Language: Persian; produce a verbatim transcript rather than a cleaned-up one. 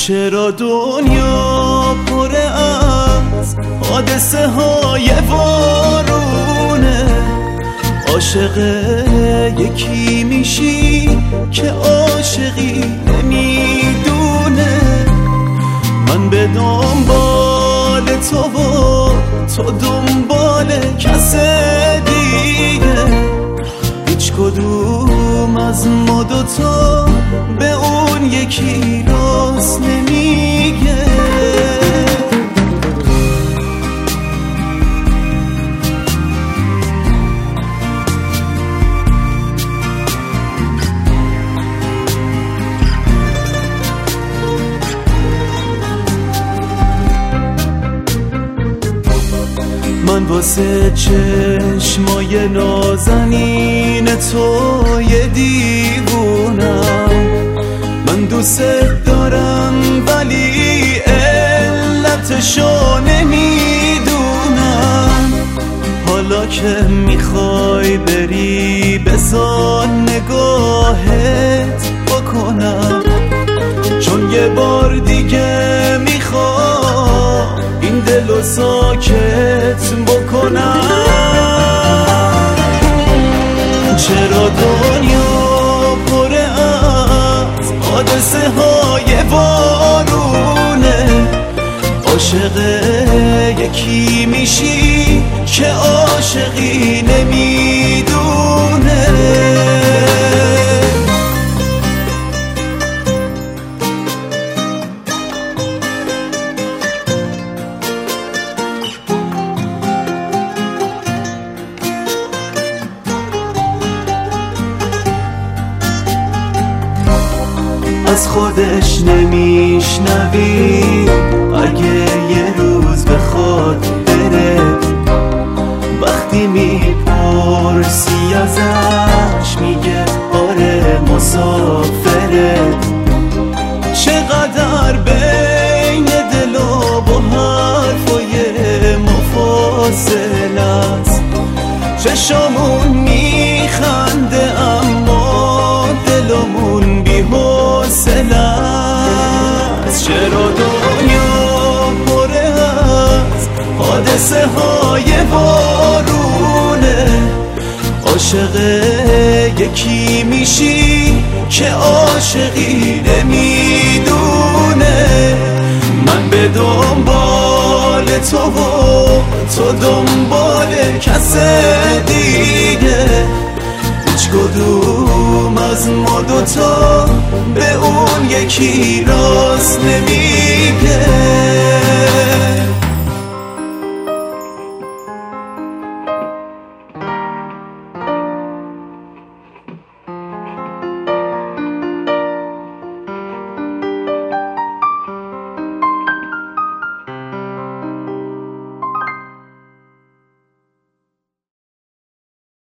چرا دنیا پر از حادثه های وارونه؟ عاشق یکی میشی که عاشقی نمیدونه. من به دنبال تو و تو دنبال کس دیگه، هیچ کدوم از ما دوتا به اون یکی راست نمیگه. من واسه چشمای نازنین تو یه دیوونم. من دوست دارم ولی علتشو نمیدونم. حالا که میخوای بری بذار نگاهت بکنم، چون یه بار دیگه میخوام این دلو ساکت بکنم. چرا دنیا پر از حادثه های وارونه؟ عاشق یکی میشی که عاشقی نمیدونه. از خودش نمیشنوی اگه یه روز بخواد بره. وقتی میپرسی ازش میگه آره مسافره. چقدر بین دل و با حرفای مفاصل است. چشامون میخنده اما دلمون بی‌حوصله است. چرا دنیا پر از حادثه های وارونه؟ عاشق یکی میشی که عاشقی نمیدونه. من به دنبال تو و تو دنبال کس دیگه، هیچ کدوم از ما دوتا به اون یکی راست نمی